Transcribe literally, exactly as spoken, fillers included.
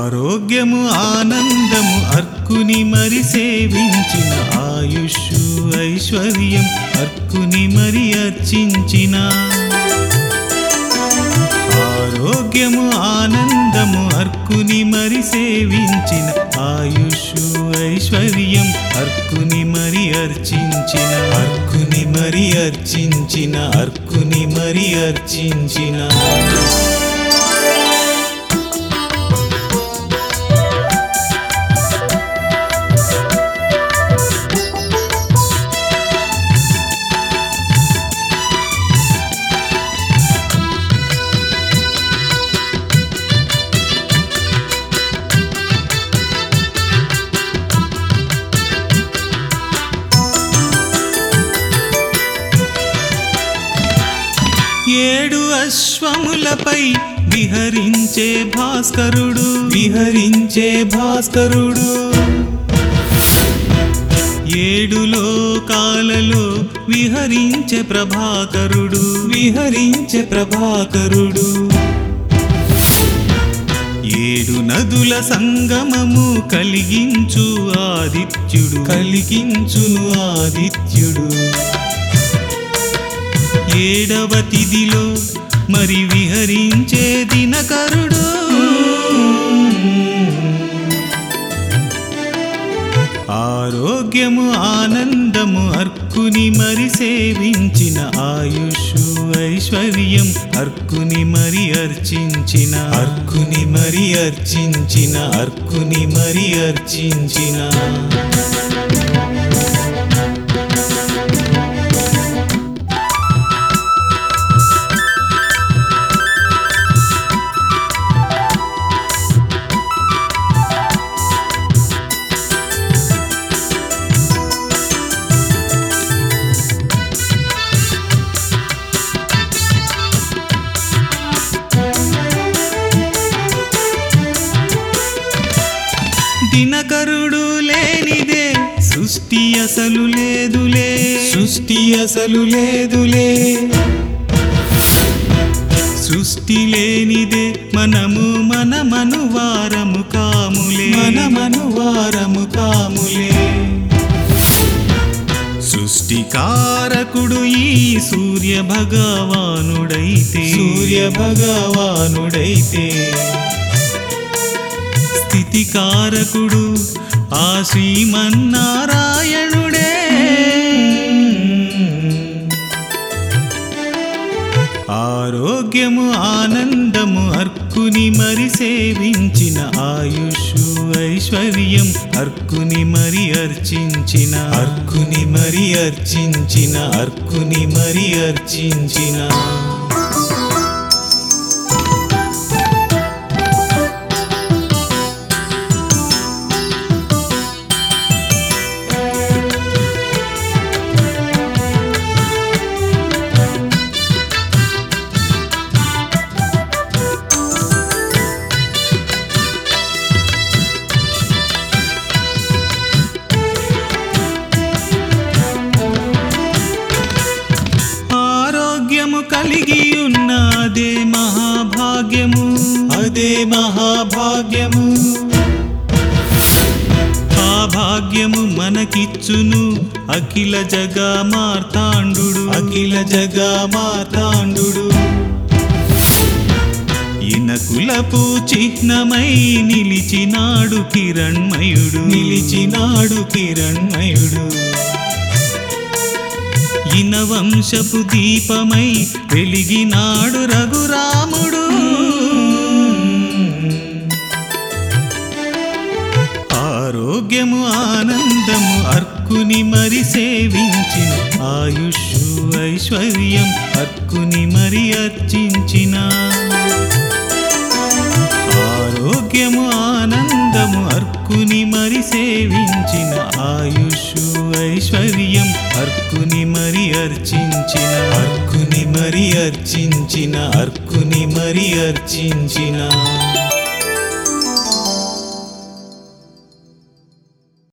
ఆరోగ్యము ఆనందము అర్కుని మరి సేవించిన ఆయుష్షు ఐశ్వర్యం అర్కుని మరి అర్చించిన ఆరోగ్యము ఆనందము అర్కుని మరి సేవించిన ఆయుష్షు ఐశ్వర్యం అర్కుని మరి అర్చించిన అర్కుని మరి అర్చించిన అర్కుని మరి అర్చించిన ఏడు అశ్వములపై విహరించే భాస్కరుడు విహరించే భాస్కరుడు ఏడు లోకాలలో విహరించే ప్రభాకరుడు విహరించే ప్రభాకరుడు ఏడు నదుల సంగమము కలిగించు ఆదిత్యుడు కలిగించును ఆదిత్యుడు ఏడవ తిథిలో మరి విహరించే దినకరుడు ఆరోగ్యము ఆనందము అర్కుని మరి సేవించిన ఆయుష్షు ఐశ్వర్యం అర్కుని మరి అర్చించిన అర్కుని మరి అర్చించిన అర్కుని మరి అర్చించిన దినకరుడు లేనిదే సృష్టి అసలు లేదులే సృష్టి అసలు లేదులే సృష్టి లేనిదే మనము మన మనువారము కాములే మన మనువారము కాములే సృష్టికారకుడు ఈ సూర్య భగవానుడైతే సూర్య భగవానుడైతే స్థితికారకుడు ఆ శ్రీమన్నారాయణుడే ఆరోగ్యము ఆనందము అర్కుని మరి సేవించిన ఆయుష్షు ఐశ్వర్యం అర్కుని మరి అర్చించిన అర్కుని మరి అర్చించిన అర్కుని మరి అర్చించిన కలిగి ఉన్న అదే మహాభాగ్యము అదే మహాభాగ్యము ఆ భాగ్యము మనకిచ్చును అఖిల జగా మార్తాండు అఖిల జగా మార్తాండు ఇనకులపు చిహ్నమై నిలిచినాడు కిరణ్మయుడు నిలిచినాడు కిరణ్మయుడు ఇన వంశపు దీపమై వెలిగినాడు రఘురాముడు ఆరోగ్యము ఆనందము అర్కుని మరి సేవించిన ఆయుష్షు ఐశ్వర్యం అర్కుని మరి అర్చించిన ఆరోగ్యము ఆనందము అర్కుని మరి సేవించిన ఆయుష్షు ఐశ్వర్యం అర్కుని మరి అర్చించిన అర్కుని మరి అర్చించిన అర్కుని మరి అర్చించిన